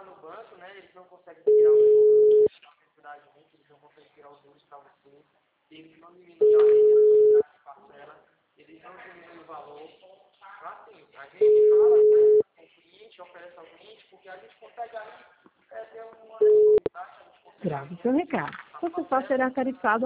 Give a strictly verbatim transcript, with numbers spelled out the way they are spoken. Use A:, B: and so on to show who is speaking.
A: no banco, né, eles não conseguem tirar o juros, da gente, eles não conseguem tirar os juros para você, eles não diminuem a renda de parcela, eles não diminuem o valor. Então, assim, a gente fala, né, com o cliente, oferece ao cliente, porque a gente consegue aí é, ter uma rentabilidade, a gente consegue...
B: Grave seu recado. Você só será tarifado